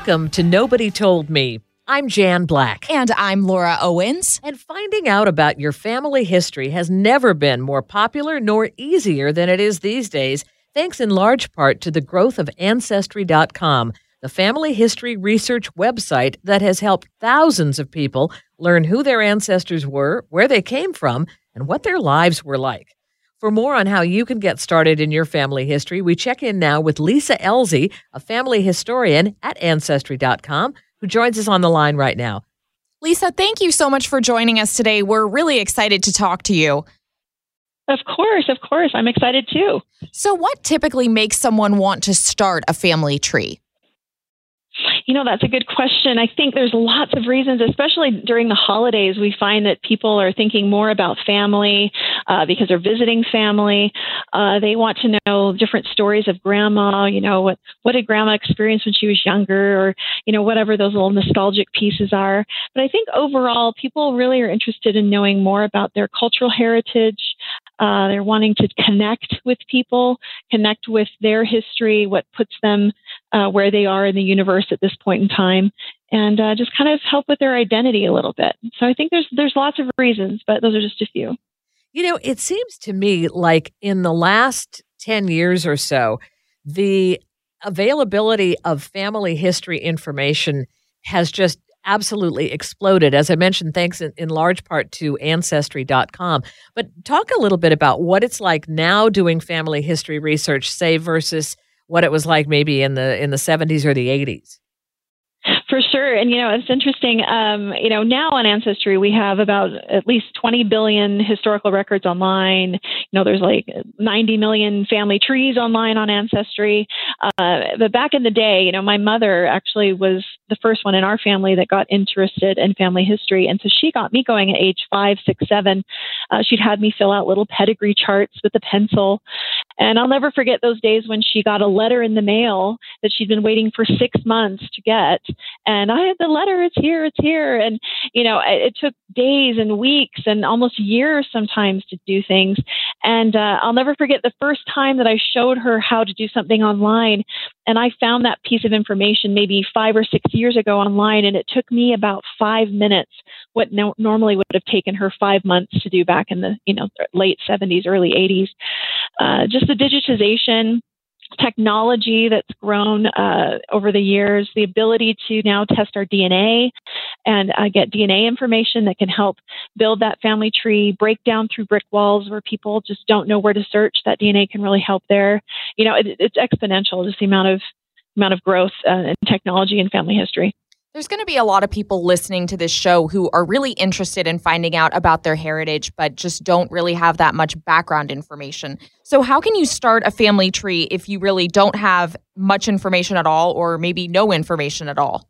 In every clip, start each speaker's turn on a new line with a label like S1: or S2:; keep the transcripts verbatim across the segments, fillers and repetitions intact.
S1: Welcome to Nobody Told Me. I'm Jan Black.
S2: And I'm Laura Owens.
S1: And finding out about your family history has never been more popular nor easier than it is these days, thanks in large part to the growth of Ancestry dot com, the family history research website that has helped thousands of people learn who their ancestors were, where they came from, and what their lives were like. For more on how you can get started in your family history, we check in now with Lisa Elzy, a family historian at Ancestry dot com, who joins us on the line right now.
S2: Lisa, thank you so much for joining us today. We're really excited to talk to you.
S3: Of course, of course. I'm excited too.
S2: So what typically makes someone want to start a family tree?
S3: You know, that's a good question. I think there's lots of reasons, especially during the holidays. We find that people are thinking more about family uh, because they're visiting family. Uh, they want to know different stories of grandma. You know, what, what did grandma experience when she was younger, or, you know, whatever those little nostalgic pieces are. But I think overall, people really are interested in knowing more about their cultural heritage. Uh, they're wanting to connect with people, connect with their history, what puts them uh, where they are in the universe at this point in time, and uh, just kind of help with their identity a little bit. So I think there's there's lots of reasons, but those are just a few.
S1: You know, it seems to me like in the last ten years or so, the availability of family history information has just absolutely exploded, as I mentioned, thanks in, in large part to Ancestry dot com. But talk a little bit about what it's like now doing family history research, say, versus what it was like maybe in the in the seventies or the eighties.
S3: For sure. And, you know, it's interesting. Um, you know, now on Ancestry, we have about at least twenty billion historical records online. You know, there's like ninety million family trees online on Ancestry. Uh, but back in the day, you know, my mother actually was the first one in our family that got interested in family history. And so she got me going at age five, six, seven. Uh, she'd had me fill out little pedigree charts with a pencil. And I'll never forget those days when she got a letter in the mail that she'd been waiting for six months to get. And I had the letter, it's here, it's here. And, you know, it, it took days and weeks and almost years sometimes to do things. And uh, I'll never forget the first time that I showed her how to do something online. And I found that piece of information maybe five or six years ago online. And it took me about five minutes, what no- normally would have taken her five months to do back in the, you know, late seventies, early eighties. Uh, just the digitization, technology that's grown uh, over the years, the ability to now test our D N A and uh, get D N A information that can help build that family tree, break down through brick walls where people just don't know where to search. That D N A can really help there. You know, it, it's exponential, just the amount of amount of growth uh, in technology and family history.
S2: There's going to be a lot of people listening to this show who are really interested in finding out about their heritage, but just don't really have that much background information. So how can you start a family tree if you really don't have much information at all, or maybe no information at all?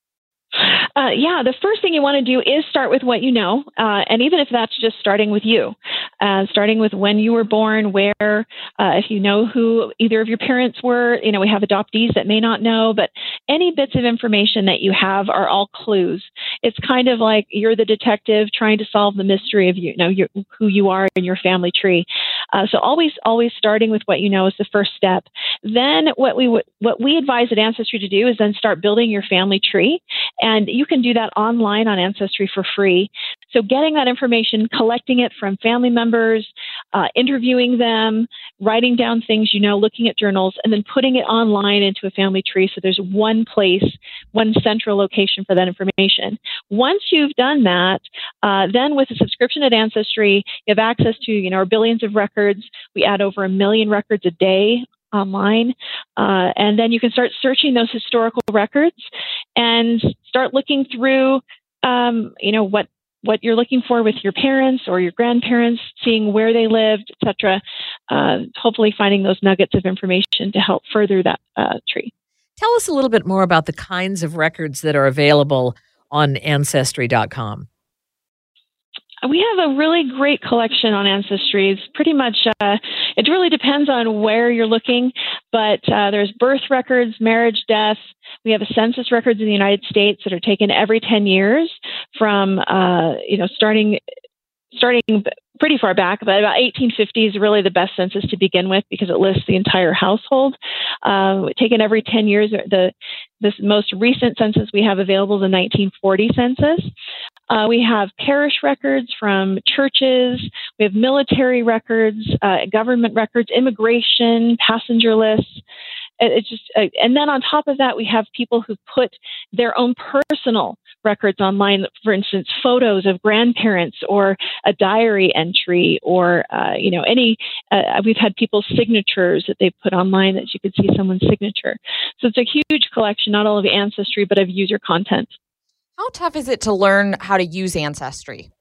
S3: Uh, yeah, the first thing you want to do is start with what you know. Uh, and even if that's just starting with you, uh, starting with when you were born, where, uh, if you know who either of your parents were, you know, we have adoptees that may not know, but any bits of information that you have are all clues. It's kind of like you're the detective trying to solve the mystery of you, you know, your, who you are in your family tree. Uh, so always, always starting with what you know is the first step. Then what we w- what we advise at Ancestry to do is then start building your family tree. And you can do that online on Ancestry for free. So getting that information, collecting it from family members, uh, interviewing them, writing down things you know, looking at journals, and then putting it online into a family tree. So there's one place, one central location for that information. Once you've done that, uh, then with a subscription at Ancestry, you have access to, you know, our billions of records. We add over a million records a day online. Uh, and then you can start searching those historical records and start looking through, um, you know, what, what you're looking for with your parents or your grandparents, seeing where they lived, et cetera. Uh, hopefully finding those nuggets of information to help further that uh, tree.
S1: Tell us a little bit more about the kinds of records that are available on Ancestry dot com.
S3: We have a really great collection on Ancestry. It's pretty much, uh, it really depends on where you're looking, but uh, there's birth records, marriage, death. We have a census records in the United States that are taken every ten years from, uh, you know, starting starting pretty far back, but about eighteen fifty is really the best census to begin with because it lists the entire household. Uh, taken every ten years, the this most recent census we have available is the nineteen forty census. Uh, we have parish records from churches. We have military records, uh, government records, immigration, passenger lists. It's just, uh, and then on top of that, we have people who put their own personal records online. For instance, photos of grandparents, or a diary entry, or uh, you know, any. Uh, we've had people's signatures that they put online that you could see someone's signature. So it's a huge collection, not all of Ancestry, but of user content.
S2: How tough is it to learn how to use Ancestry?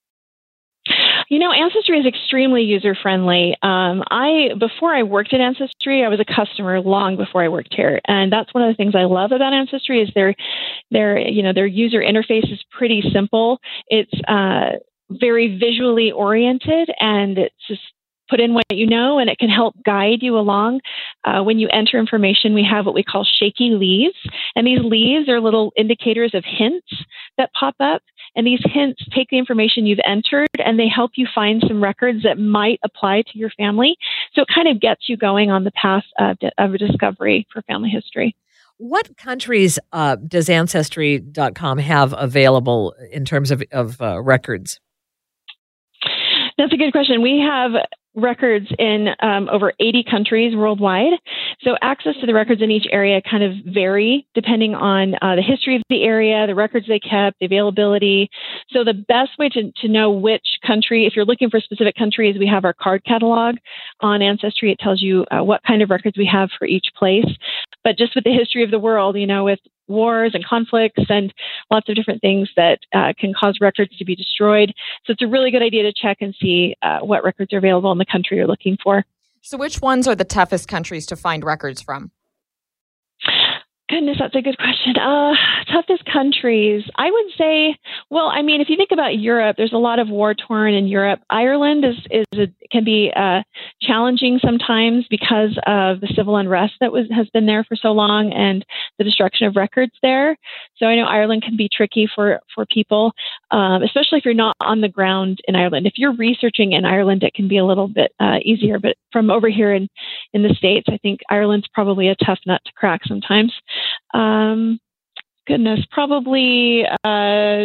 S3: You know, Ancestry is extremely user-friendly. Um, I before I worked at Ancestry, I was a customer long before I worked here, and that's one of the things I love about Ancestry is their their you know their user interface is pretty simple. It's uh, very visually oriented, and it's just put in what you know, and it can help guide you along. Uh, when you enter information, we have what we call shaky leaves, and these leaves are little indicators of hints that pop up. And these hints take the information you've entered and they help you find some records that might apply to your family. So it kind of gets you going on the path of, of a discovery for family history.
S1: What countries uh, does Ancestry dot com have available in terms of, of uh, records?
S3: That's a good question. We have records in um, over eighty countries worldwide. So access to the records in each area kind of vary depending on uh, the history of the area, the records they kept, the availability. So the best way to, to know which country, if you're looking for specific countries, we have our card catalog on Ancestry. It tells you uh, what kind of records we have for each place. But just with the history of the world, you know, with wars and conflicts and lots of different things that uh, can cause records to be destroyed. So it's a really good idea to check and see uh, what records are available in the country you're looking for.
S2: So which ones are the toughest countries to find records from?
S3: Goodness, that's a good question. Uh, toughest countries. I would say, well, I mean, if you think about Europe, there's a lot of war torn in Europe. Ireland is, is a, can be uh, challenging sometimes because of the civil unrest that was has been there for so long and the destruction of records there. So I know Ireland can be tricky for, for people, um, especially if you're not on the ground in Ireland. If you're researching in Ireland, it can be a little bit uh, easier. But from over here in, in the States, I think Ireland's probably a tough nut to crack sometimes. Um, goodness, probably uh,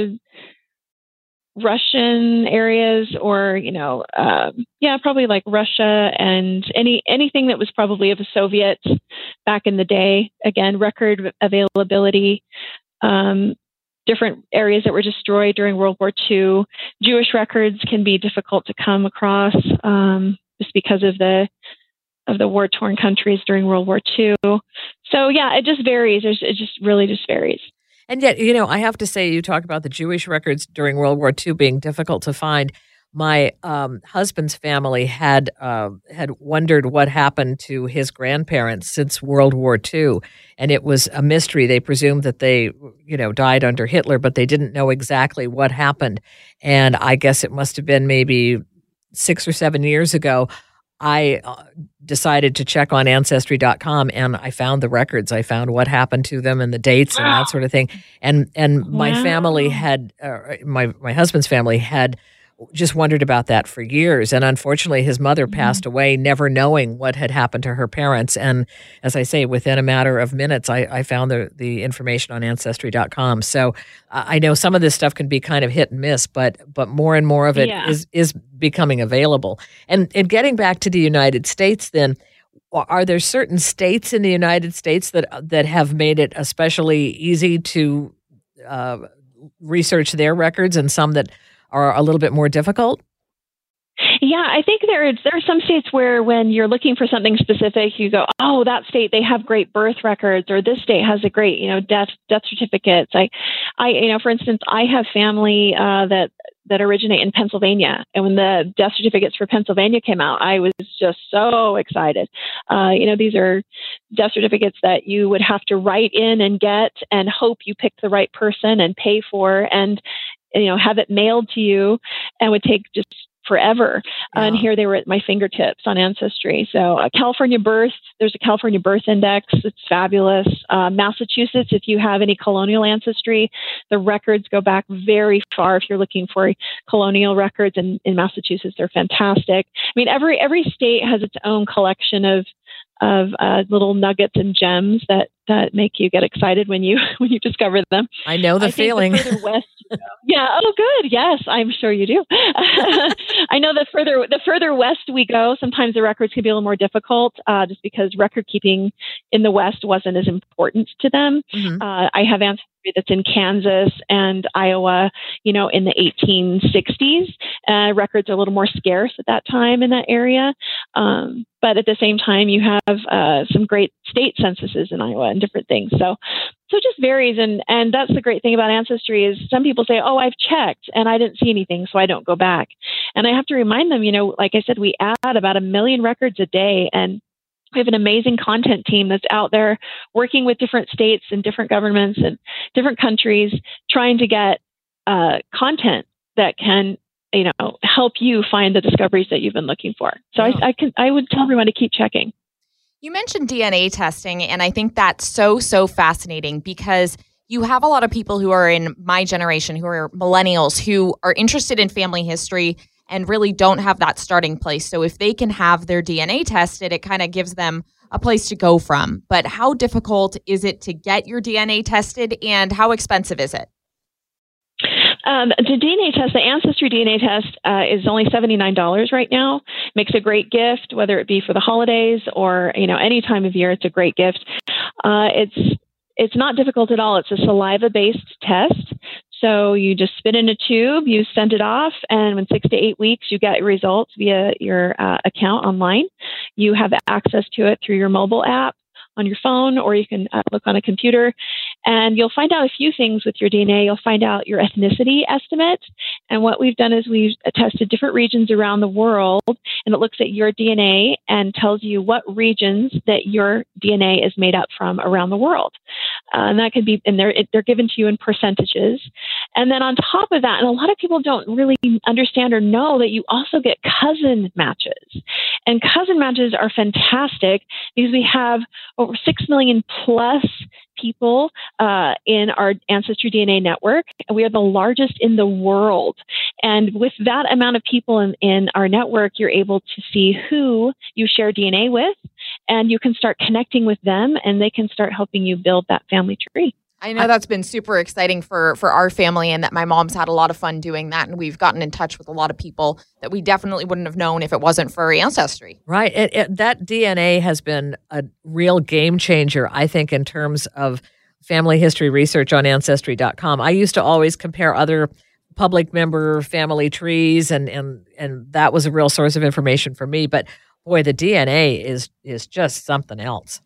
S3: Russian areas, or you know, um, yeah, probably like Russia and any anything that was probably of the Soviets back in the day. Again, record availability. Um, different areas that were destroyed during World War Two. Jewish records can be difficult to come across um, just because of the of the war-torn countries during World War Two. So yeah, it just varies. There's, it just really just varies.
S1: And yet, you know, I have to say, you talk about the Jewish records during World War Two being difficult to find. My um, husband's family had uh, had wondered what happened to his grandparents since World War Two, and it was a mystery. They presumed that they, you know, died under Hitler, but they didn't know exactly what happened. And I guess it must have been maybe six or seven years ago. I uh, decided to check on Ancestry dot com, and I found the records. I found what happened to them and the dates and that sort of thing. And and my
S3: Wow.
S1: family had, uh, my my husband's family had just wondered about that for years. And unfortunately, his mother passed away, never knowing what had happened to her parents. And as I say, within a matter of minutes, I, I found the, the information on Ancestry dot com. So uh, I know some of this stuff can be kind of hit and miss, but but more and more of it
S3: Yeah.
S1: is is becoming available. And, and getting back to the United States then, are there certain states in the United States that that have made it especially easy to uh, research their records, and some that are a little bit more difficult?
S3: Yeah, I think there is, there are some states where when you're looking for something specific, you go, oh, that state, they have great birth records, or this state has a great, you know, death death certificates. I, I, you know, for instance, I have family uh, that that originate in Pennsylvania, and when the death certificates for Pennsylvania came out, I was just so excited. Uh, you know, these are death certificates that you would have to write in and get, and hope you pick the right person and pay for, and you know, have it mailed to you, and would take just forever.
S1: Yeah.
S3: And here they were at my fingertips on Ancestry. So uh, California birth, there's a California birth index. It's fabulous. Uh, Massachusetts, if you have any colonial ancestry, the records go back very far. If you're looking for colonial records in, in Massachusetts, they're fantastic. I mean, every every state has its own collection of of uh, little nuggets and gems that, that make you get excited when you when you discover them.
S1: I know the
S3: I
S1: feeling.
S3: The further west, yeah. Oh, good. Yes, I'm sure you do. I know the further the further west we go, sometimes the records can be a little more difficult, uh, just because record keeping in the West wasn't as important to them. Mm-hmm. Uh, I have ancestry that's in Kansas and Iowa, you know, in the eighteen sixties. Uh, records are a little more scarce at that time in that area. Um, but at the same time, you have uh, some great state censuses in Iowa and different things. So, so it just varies. And, and that's the great thing about Ancestry is some people say, oh, I've checked and I didn't see anything, so I don't go back. And I have to remind them, you know, like I said, we add about a million records a day, and we have an amazing content team that's out there working with different states and different governments and different countries, trying to get uh, content that can, you know, help you find the discoveries that you've been looking for. So wow. I, I can, I would tell everyone to keep checking.
S2: You mentioned D N A testing, and I think that's so, so fascinating because you have a lot of people who are in my generation, who are millennials, who are interested in family history and really don't have that starting place. So if they can have their D N A tested, it kind of gives them a place to go from. But how difficult is it to get your D N A tested, and how expensive is it?
S3: Um, the D N A test, the Ancestry D N A test, uh, is only seventy-nine dollars right now. Makes a great gift, whether it be for the holidays or, you know, any time of year. It's a great gift. Uh, it's it's not difficult at all. It's a saliva-based test. So you just spit in a tube, you send it off, and in six to eight weeks, you get results via your uh, account online. You have access to it through your mobile app on your phone, or you can uh, look on a computer, and you'll find out a few things with your D N A. You'll find out your ethnicity estimate. And what we've done is we've tested different regions around the world, and it looks at your D N A and tells you what regions that your D N A is made up from around the world. Uh, and that could be, and they're, they're given to you in percentages. And then on top of that, and a lot of people don't really understand or know that you also get cousin matches. And cousin matches are fantastic because we have over six million plus people uh, in our Ancestry D N A network. And we are the largest in the world. And with that amount of people in, in our network, you're able to see who you share D N A with, and you can start connecting with them, and they can start helping you build that family tree.
S2: I know that's been super exciting for, for our family, and that my mom's had a lot of fun doing that. And we've gotten in touch with a lot of people that we definitely wouldn't have known if it wasn't for Ancestry.
S1: Right. It, it, that D N A has been a real game changer, I think, in terms of family history research on Ancestry dot com. I used to always compare other public member family trees, and, and, and that was a real source of information for me. But boy, the D N A is is just something else.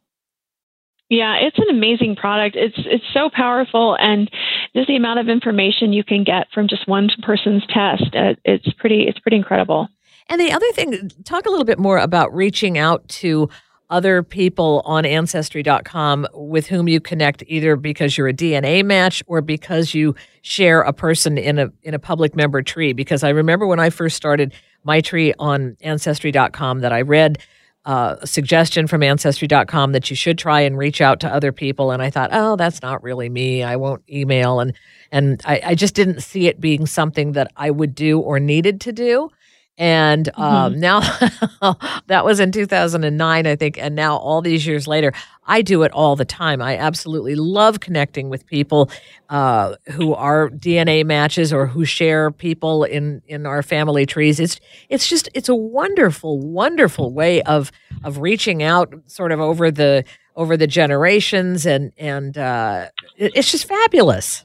S3: Yeah, it's an amazing product. It's it's so powerful, and just the amount of information you can get from just one person's test, uh, it's pretty it's pretty incredible.
S1: And the other thing, talk a little bit more about reaching out to other people on Ancestry dot com with whom you connect, either because you're a D N A match or because you share a person in a in a public member tree. Because I remember when I first started my tree on Ancestry dot com that I read Uh, a suggestion from Ancestry dot com that you should try and reach out to other people. And I thought, oh, that's not really me. I won't email. And and I, I just didn't see it being something that I would do or needed to do. And um, mm-hmm. now that was in two thousand nine, I think. And now all these years later, I do it all the time. I absolutely love connecting with people uh, who are D N A matches or who share people in, in our family trees. It's it's just it's a wonderful, wonderful way of of reaching out sort of over the over the generations, and and uh, it, it's just fabulous.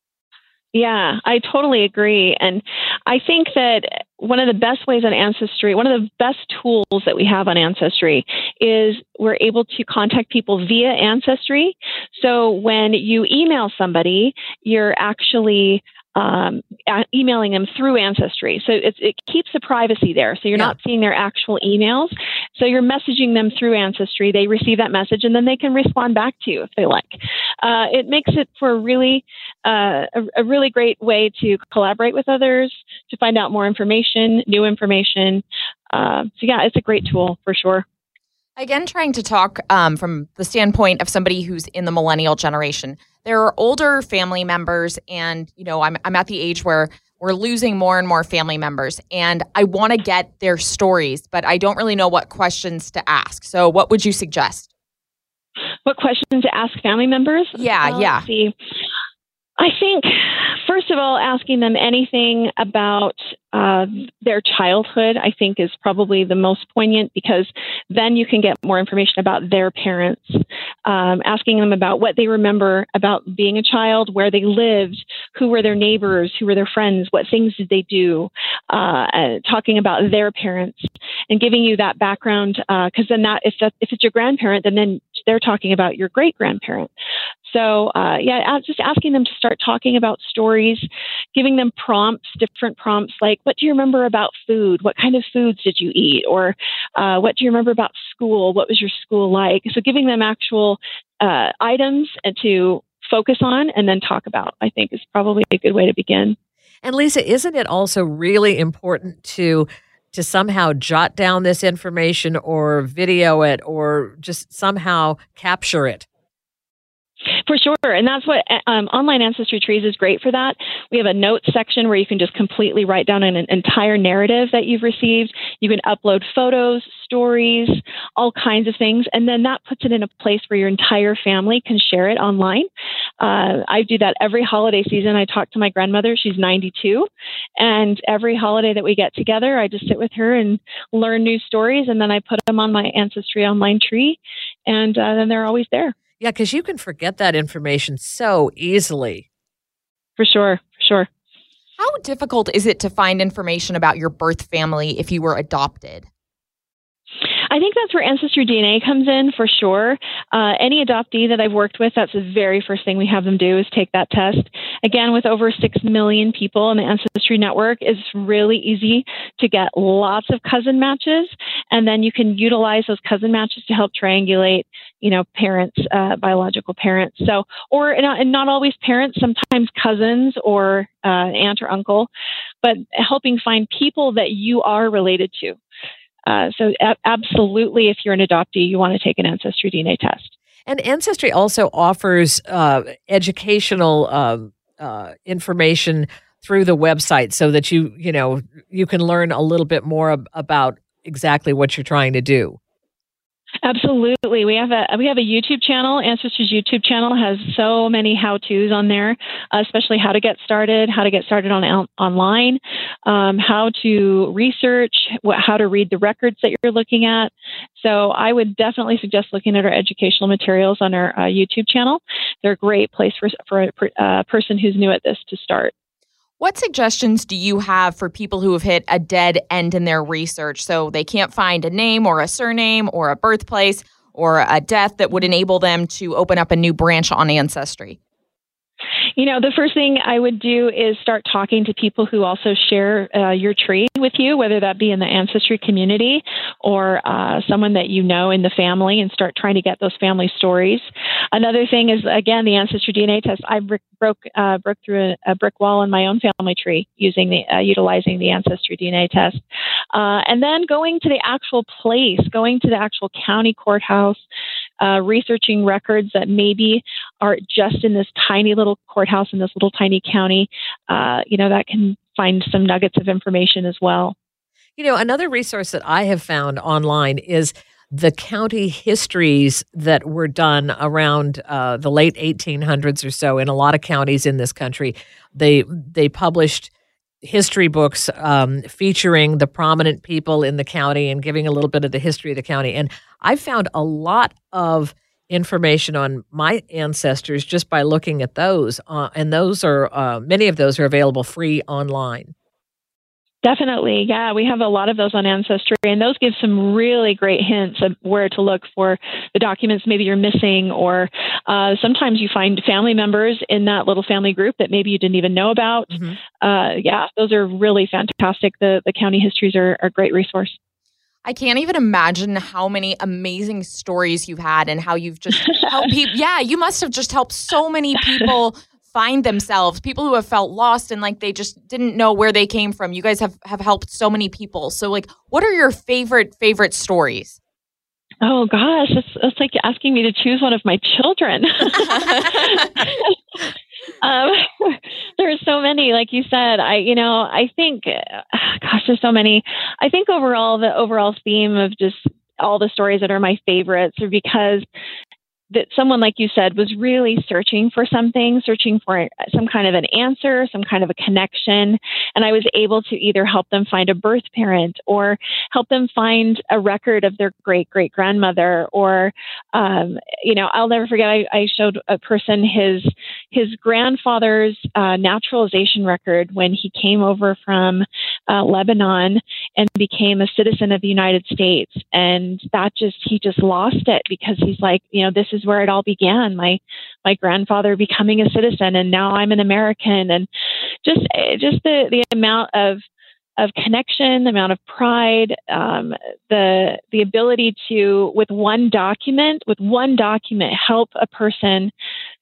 S3: Yeah, I totally agree. And I think that one of the best ways on Ancestry, one of the best tools that we have on Ancestry is we're able to contact people via Ancestry. So when you email somebody, you're actually um, emailing them through Ancestry. So it's, it keeps the privacy there. So you're yeah. not seeing their actual emails. So you're messaging them through Ancestry. They receive that message, and then they can respond back to you if they like. Uh, it makes it for a really, uh, a, a really great way to collaborate with others, to find out more information, new information. Uh, so yeah, it's a great tool for sure.
S2: Again, trying to talk um, from the standpoint of somebody who's in the millennial generation. There are older family members, and you know, I'm I'm at the age where we're losing more and more family members, and I want to get their stories, but I don't really know what questions to ask. So what would you suggest?
S3: What questions to ask family members?
S2: Yeah,
S3: uh,
S2: yeah.
S3: Let's see. I think, first of all, asking them anything about uh, their childhood, I think, is probably the most poignant, because then you can get more information about their parents. Um, asking them about what they remember about being a child, where they lived, who were their neighbors, who were their friends, what things did they do, uh, uh, talking about their parents, and giving you that background. Because uh, then, that if that if it's your grandparent, then then they're talking about your great grandparent. So, uh, yeah, just asking them to start talking about stories, giving them prompts, different prompts, like, what do you remember about food? What kind of foods did you eat? Or uh, what do you remember about school? What was your school like? So giving them actual uh, items to focus on and then talk about, I think, is probably a good way to begin.
S1: And Lisa, isn't it also really important to to somehow jot down this information or video it or just somehow capture it?
S3: For sure. And that's what um, Online Ancestry Trees is great for that. We have a notes section where you can just completely write down an, an entire narrative that you've received. You can upload photos, stories, all kinds of things. And then that puts it in a place where your entire family can share it online. Uh, I do that every holiday season. I talk to my grandmother. She's ninety-two. And every holiday that we get together, I just sit with her and learn new stories. And then I put them on my Ancestry online tree. And uh, then they're always there.
S1: Yeah, because you can forget that information so easily.
S3: For sure, for sure.
S2: How difficult is it to find information about your birth family if you were adopted?
S3: I think that's where Ancestry D N A comes in, for sure. Uh, any adoptee that I've worked with, that's the very first thing we have them do is take that test. Again, with over six million people in the Ancestry Network, it's really easy to get lots of cousin matches. And then you can utilize those cousin matches to help triangulate, you know, parents, uh, biological parents. So, or and not always parents, sometimes cousins or uh, aunt or uncle, but helping find people that you are related to. Uh, so a- absolutely, if you're an adoptee, you want to take an Ancestry D N A test.
S1: And Ancestry also offers uh, educational uh, uh, information through the website so that you, you know, you can learn a little bit more ab- about exactly what you're trying to do.
S3: Absolutely. We have a we have a YouTube channel. Ancestry's YouTube channel has so many how-tos on there, uh, especially how to get started, how to get started on, on online, um, how to research, what, how to read the records that you're looking at. So I would definitely suggest looking at our educational materials on our uh, YouTube channel. They're a great place for, for a per, uh, person who's new at this to start.
S2: What suggestions do you have for people who have hit a dead end in their research? So they can't find a name or a surname or a birthplace or a death that would enable them to open up a new branch on Ancestry.
S3: You know, the first thing I would do is start talking to people who also share uh, your tree with you, whether that be in the Ancestry community or uh, someone that you know in the family, and start trying to get those family stories. Another thing is, again, the Ancestry D N A test. I broke uh, broke through a, a brick wall in my own family tree using the uh, utilizing the Ancestry D N A test, uh, and then going to the actual place, going to the actual county courthouse, uh, researching records that maybe are just in this tiny little courthouse in this little tiny county. Uh, you know, that can find some nuggets of information as well.
S1: You know, another resource that I have found online is the county histories that were done around uh, the late eighteen hundreds or so in a lot of counties in this country. They they published history books um, featuring the prominent people in the county and giving a little bit of the history of the county. And I found a lot of information on my ancestors just by looking at those. Uh, and those are, uh, many of those are available free online.
S3: Definitely. Yeah, we have a lot of those on Ancestry, and those give some really great hints of where to look for the documents maybe you're missing, or uh, sometimes you find family members in that little family group that maybe you didn't even know about. Mm-hmm. Uh, yeah, those are really fantastic. The, the county histories are, are a great resource.
S2: I can't even imagine how many amazing stories you've had and how you've just helped people. Yeah, you must have just helped so many people find themselves, people who have felt lost and like they just didn't know where they came from. You guys have, have helped so many people. So like, what are your favorite, favorite stories?
S3: Oh gosh, it's, it's like asking me to choose one of my children. um, there's so many, like you said. I, you know, I think, uh, gosh, there's so many. I think overall, the overall theme of just all the stories that are my favorites are because that someone, like you said, was really searching for something, searching for some kind of an answer, some kind of a connection. And I was able to either help them find a birth parent or help them find a record of their great great grandmother. Or, um, you know, I'll never forget, I, I showed a person his, his grandfather's uh, naturalization record when he came over from uh, Lebanon and became a citizen of the United States. And that just, he just lost it because he's like, you know, this is where it all began. My, my grandfather becoming a citizen, and now I'm an American. And just, just the, the amount of, of connection, the amount of pride, um, the, the ability to, with one document, with one document, help a person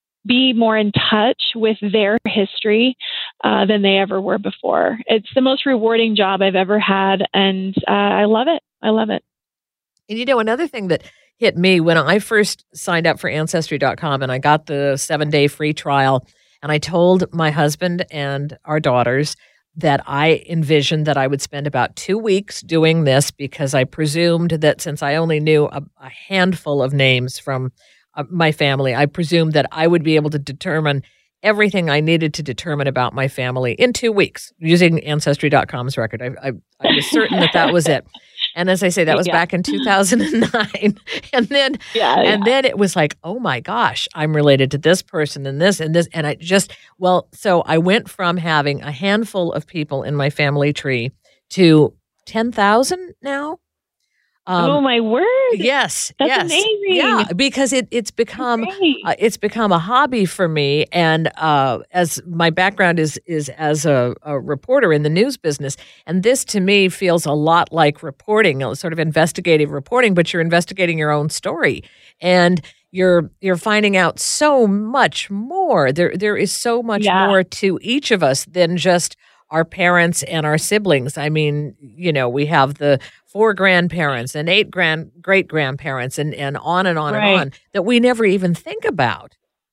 S3: be more in touch with their history uh, than they ever were before. It's the most rewarding job I've ever had. And uh, I love it. I love it.
S1: And you know, another thing that hit me when I first signed up for Ancestry dot com and I got the seven-day free trial, and I told my husband and our daughters that I envisioned that I would spend about two weeks doing this because I presumed that since I only knew a, a handful of names from uh, my family, I presumed that I would be able to determine everything I needed to determine about my family in two weeks using Ancestry dot com's record. I, I, I was certain that that was it. And as I say, that was
S3: yeah.
S1: back in two thousand nine. and then
S3: yeah,
S1: and
S3: yeah.
S1: then it was like, oh my gosh, I'm related to this person and this and this. And I just, well, so I went from having a handful of people in my family tree to ten thousand now.
S3: Um, oh my word!
S1: Yes,
S3: that's
S1: yes,
S3: amazing.
S1: Yeah, because it it's become uh, it's become a hobby for me, and uh, as my background is is as a, a reporter in the news business, and this to me feels a lot like reporting, sort of investigative reporting, but you're investigating your own story, and you're you're finding out so much more. There there is so much
S3: yeah.
S1: more to each of us than just our parents and our siblings. I mean, you know, we have the four grandparents and eight grand great grandparents and, and on and on
S3: right.
S1: and on that we never even think about.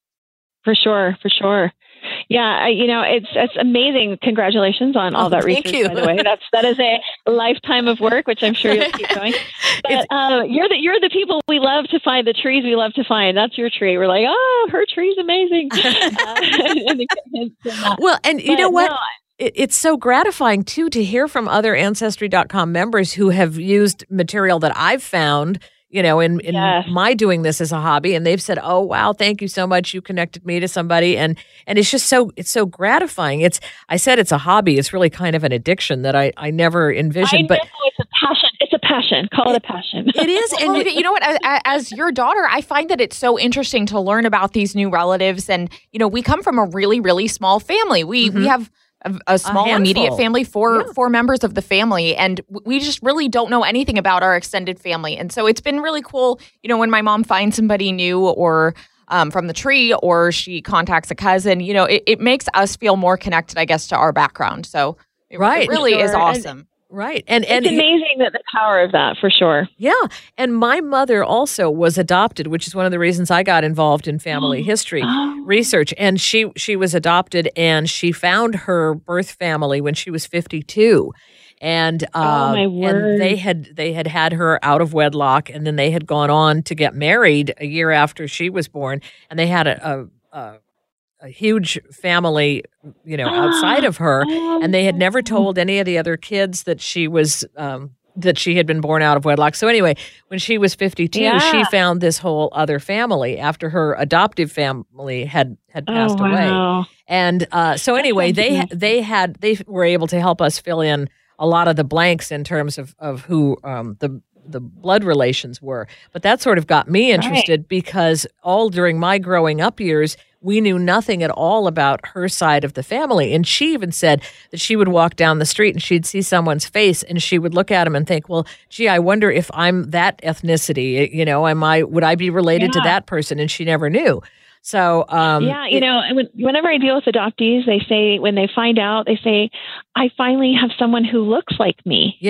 S3: For sure, for sure. Yeah, I, you know, it's it's amazing. Congratulations on all
S1: oh,
S3: that
S1: thank
S3: research,
S1: you.
S3: by the way. That's that is a lifetime of work, which I'm sure you'll keep going. But uh, you're the you're the people we love to find, the trees we love to find. That's your tree. We're like, oh, her tree's amazing. uh, and the,
S1: well, and you
S3: but
S1: know what?
S3: No,
S1: It, it's so gratifying, too, to hear from other Ancestry dot com members who have used material that I've found, you know, in, in
S3: yes.
S1: my doing this as a hobby. And they've said, oh, wow, thank you so much. You connected me to somebody. And and it's just so it's so gratifying. It's I said it's a hobby. It's really kind of an addiction that I, I never envisioned.
S3: I
S1: but
S3: know, it's a passion. It's a passion. Call it, it a passion.
S1: It is.
S2: And well, you know what? As, as your daughter, I find that it's so interesting to learn about these new relatives. And, you know, we come from a really, really small family. We
S1: mm-hmm.
S2: we have A, a small
S1: a
S2: immediate family, four
S1: yeah.
S2: four members of the family, and we just really don't know anything about our extended family. And so it's been really cool, you know, when my mom finds somebody new or um, from the tree, or she contacts a cousin, you know, it, it makes us feel more connected, I guess, to our background. So it,
S1: right.
S2: it really
S3: sure.
S2: is awesome.
S3: And,
S1: right. And, and
S3: it's amazing that the power of that, for sure.
S1: Yeah. And my mother also was adopted, which is one of the reasons I got involved in family history
S3: oh.
S1: research. And she she was adopted, and she found her birth family when she was fifty-two. And uh,
S3: oh, my word.
S1: and they had they had had her out of wedlock, and then they had gone on to get married a year after she was born, and they had a, a, a a huge family, you know, outside of her, and they had never told any of the other kids that she was um, that she had been born out of wedlock. So anyway, when she was fifty-two,
S3: yeah.
S1: she found this whole other family after her adoptive family had had passed
S3: oh, wow.
S1: away. And uh, so anyway, they they had they were able to help us fill in a lot of the blanks in terms of of who um, the the blood relations were. But that sort of got me interested
S3: right.
S1: because all during my growing up years, we knew nothing at all about her side of the family. And she even said that she would walk down the street and she'd see someone's face and she would look at him and think, well, gee, I wonder if I'm that ethnicity, you know, am I, would I be related
S3: yeah.
S1: to that person? And she never knew. So, um,
S3: yeah, you know, whenever I deal with adoptees, they say, when they find out, they say, I finally have someone who looks like me.
S1: Yeah.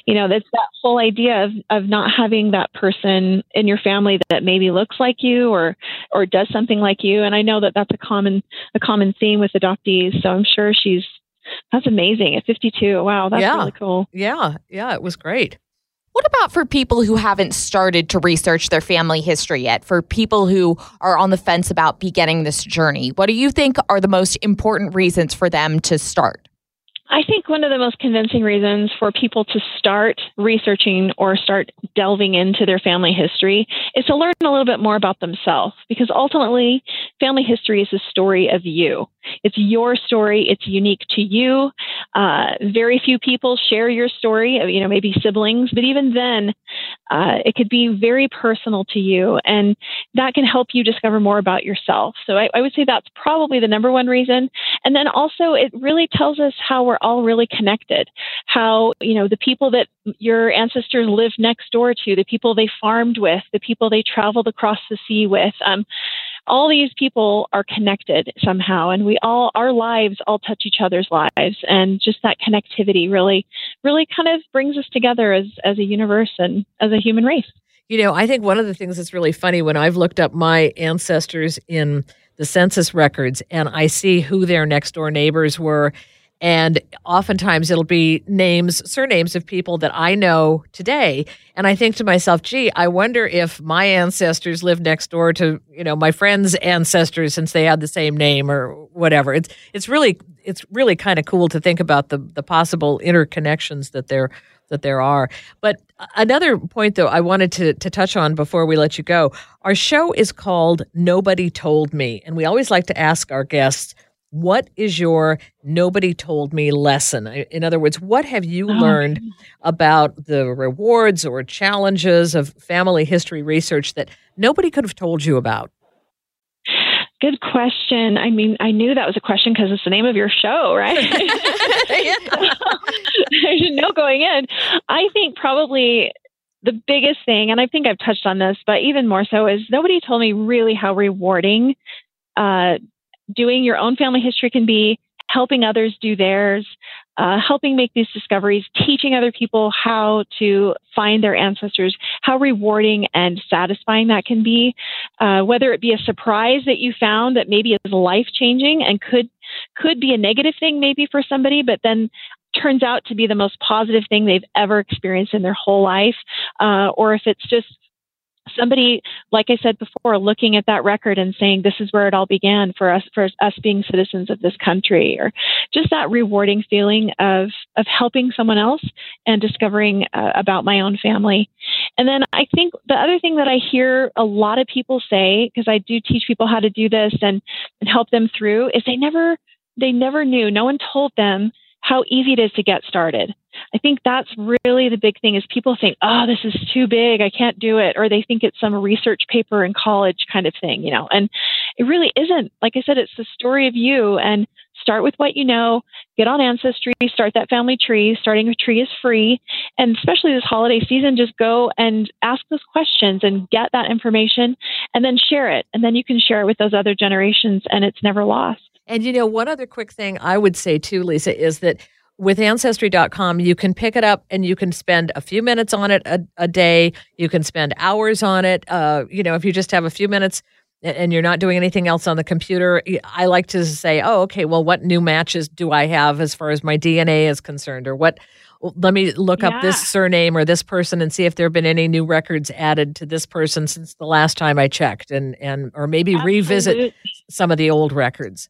S3: You know, that's that whole idea of, of not having that person in your family that maybe looks like you or or does something like you. And I know that that's a common a common theme with adoptees. So I'm sure she's that's amazing at fifty-two. Wow, that's
S1: yeah.
S3: really cool.
S1: Yeah, yeah, it was great.
S2: What about for people who haven't started to research their family history yet? For people who are on the fence about beginning this journey, what do you think are the most important reasons for them to start?
S3: I think one of the most convincing reasons for people to start researching or start delving into their family history is to learn a little bit more about themselves, because ultimately family history is a story of you. It's your story. It's unique to you. Uh, very few people share your story, you know, maybe siblings, but even then, uh, it could be very personal to you, and that can help you discover more about yourself. So I, I would say that's probably the number one reason. And then also it really tells us how we're all really connected, how, you know, the people that your ancestors lived next door to, the people they farmed with, the people they traveled across the sea with, um, all these people are connected somehow, and we all, our lives all touch each other's lives, and just that connectivity really, really kind of brings us together as, as a universe and as a human race.
S1: You know, I think one of the things that's really funny when I've looked up my ancestors in the census records and I see who their next door neighbors were, and oftentimes it'll be names, surnames of people that I know today. And I think to myself, gee, I wonder if my ancestors lived next door to, you know, my friend's ancestors since they had the same name or whatever. It's it's really it's really kind of cool to think about the the possible interconnections that there that there are. But another point, though, I wanted to to touch on before we let you go. Our show is called Nobody Told Me, and we always like to ask our guests, what is your nobody told me lesson? In other words, what have you
S3: oh.
S1: learned about the rewards or challenges of family history research that nobody could have told you about?
S3: Good question. I mean, I knew that was a question because it's the name of your show, right? I should know going in. I think probably the biggest thing, and I think I've touched on this, but even more so, is nobody told me really how rewarding uh, doing your own family history can be, helping others do theirs, uh, helping make these discoveries, teaching other people how to find their ancestors, how rewarding and satisfying that can be, uh, whether it be a surprise that you found that maybe is life-changing and could could be a negative thing maybe for somebody, but then turns out to be the most positive thing they've ever experienced in their whole life, uh, or if it's just somebody, like I said before, looking at that record and saying, this is where it all began for us, for us being citizens of this country, or just that rewarding feeling of, of helping someone else and discovering uh, about my own family. And then I think the other thing that I hear a lot of people say, because I do teach people how to do this and, and help them through, is they never, they never knew, no one told them how easy it is to get started. I think that's really the big thing is people think, oh, this is too big, I can't do it. Or they think it's some research paper in college kind of thing, you know, and it really isn't. Like I said, it's the story of you, and start with what you know, get on Ancestry, start that family tree. Starting a tree is free. And especially this holiday season, just go and ask those questions and get that information and then share it. And then you can share it with those other generations, and it's never lost.
S1: And, you know, one other quick thing I would say too, Lisa, is that with Ancestry dot com, you can pick it up and you can spend a few minutes on it a, a day. You can spend hours on it. Uh, you know, if you just have a few minutes and you're not doing anything else on the computer, I like to say, oh, okay, well, what new matches do I have as far as my D N A is concerned? Or what, let me look
S3: yeah.
S1: up this surname or this person and see if there have been any new records added to this person since the last time I checked, and, and or maybe
S3: Absolutely.
S1: revisit some of the old records.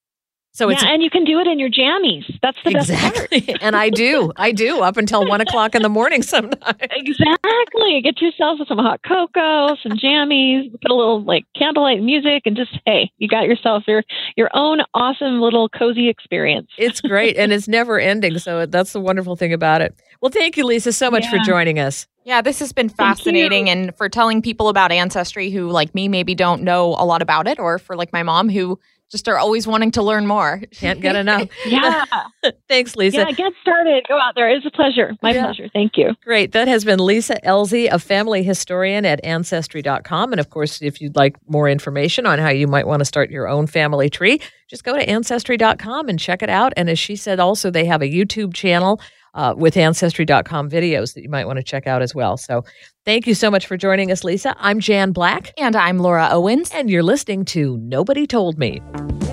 S1: So
S3: yeah,
S1: it's,
S3: and you can do it in your jammies. That's the
S1: exactly.
S3: best part.
S1: And I do. I do up until one o'clock in the morning sometimes.
S3: Exactly. Get yourself some hot cocoa, some jammies, put a little like candlelight music, and just, hey, you got yourself your, your own awesome little cozy experience.
S1: It's great. And it's never ending. So that's the wonderful thing about it. Well, thank you, Lisa, so much
S3: yeah.
S1: for joining us.
S2: Yeah, this has been fascinating, and for telling people about Ancestry who, like me, maybe don't know a lot about it, or for like my mom who just are always wanting to learn more.
S1: Can't get enough.
S3: Yeah.
S1: Thanks, Lisa.
S3: Yeah, get started. Go out there. It's a pleasure. My
S1: yeah.
S3: pleasure. Thank you.
S1: Great. That has been Lisa Elzy, a family historian at Ancestry dot com. And of course, if you'd like more information on how you might want to start your own family tree, just go to Ancestry dot com and check it out. And as she said, also, they have a YouTube channel uh, with Ancestry dot com videos that you might want to check out as well. So thank you so much for joining us, Lisa. I'm Jan Black.
S2: And I'm Laura Owens.
S1: And you're listening to Nobody Told Me.